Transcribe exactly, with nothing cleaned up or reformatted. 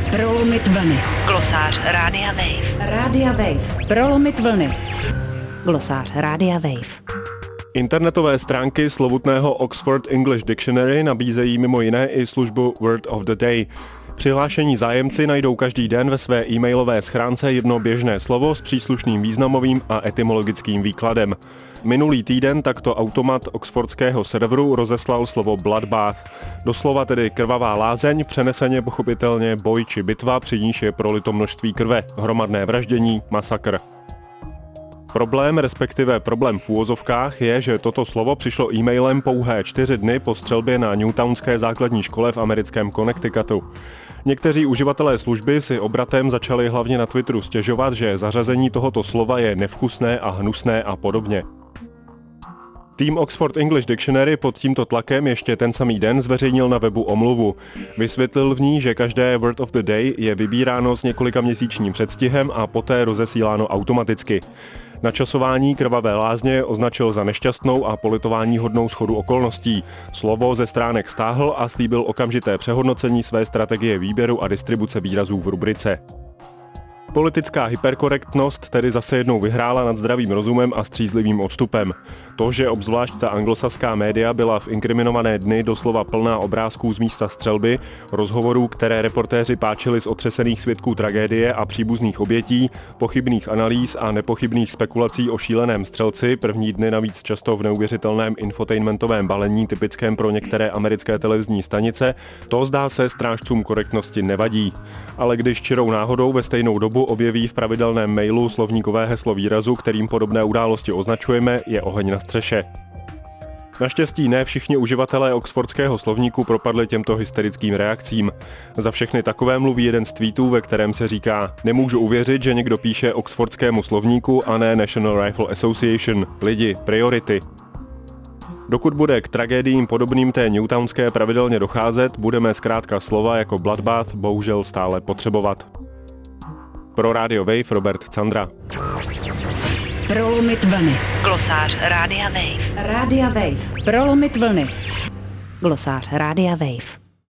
Prolomit vlny. Glosář Rádia Wave. Rádia Wave. Prolomit vlny. Glosář Rádia Wave. Internetové stránky slovutného Oxford English Dictionary nabízejí mimo jiné i službu Word of the Day. Přihlášení zájemci najdou každý den ve své e-mailové schránce jedno běžné slovo s příslušným významovým a etymologickým výkladem. Minulý týden takto automat oxfordského serveru rozeslal slovo bloodbath, doslova tedy krvavá lázeň, přeneseně pochopitelně boj či bitva, při níž je prolito množství krve, hromadné vraždění, masakr. Problém, respektive problém v úvozovkách, je, že toto slovo přišlo e-mailem pouhé čtyři dny po střelbě na Newtownské základní škole v americkém Connecticutu. Někteří uživatelé služby si obratem začali hlavně na Twitteru stěžovat, že zařazení tohoto slova je nevkusné a hnusné a podobně. Tým Oxford English Dictionary pod tímto tlakem ještě ten samý den zveřejnil na webu omluvu. Vysvětlil v ní, že každé Word of the Day je vybíráno s několika měsíčním předstihem a poté rozesíláno automaticky. Načasování krvavé lázně označil za nešťastnou a politováníhodnou shodu okolností. Slovo ze stránek stáhl a slíbil okamžité přehodnocení své strategie výběru a distribuce výrazů v rubrice. Politická hyperkorektnost tedy zase jednou vyhrála nad zdravým rozumem a střízlivým odstupem. To, že obzvlášť ta anglosaská média byla v inkriminované dny doslova plná obrázků z místa střelby, rozhovorů, které reportéři páčili z otřesených svědků tragédie a příbuzných obětí, pochybných analýz a nepochybných spekulací o šíleném střelci, první dny navíc často v neuvěřitelném infotainmentovém balení typickém pro některé americké televizní stanice, to zdá se strážcům korektnosti nevadí. Ale když čirou náhodou ve stejnou dobu objeví v pravidelném mailu slovníkové heslo výrazu, kterým podobné události označujeme, je oheň na střeše. Naštěstí ne všichni uživatelé oxfordského slovníku propadli těmto hysterickým reakcím. Za všechny takové mluví jeden z tweetů, ve kterém se říká: nemůžu uvěřit, že někdo píše oxfordskému slovníku a ne National Rifle Association. Lidi, priority. Dokud bude k tragédiím podobným té newtownské pravidelně docházet, budeme zkrátka slova jako bloodbath bohužel stále potřebovat. Pro Radio Wave Robert Candra. Prolomit vlny. Glosář Rádia Wave. Rádia Wave. Prolomit vlny. Glosář Rádia Wave.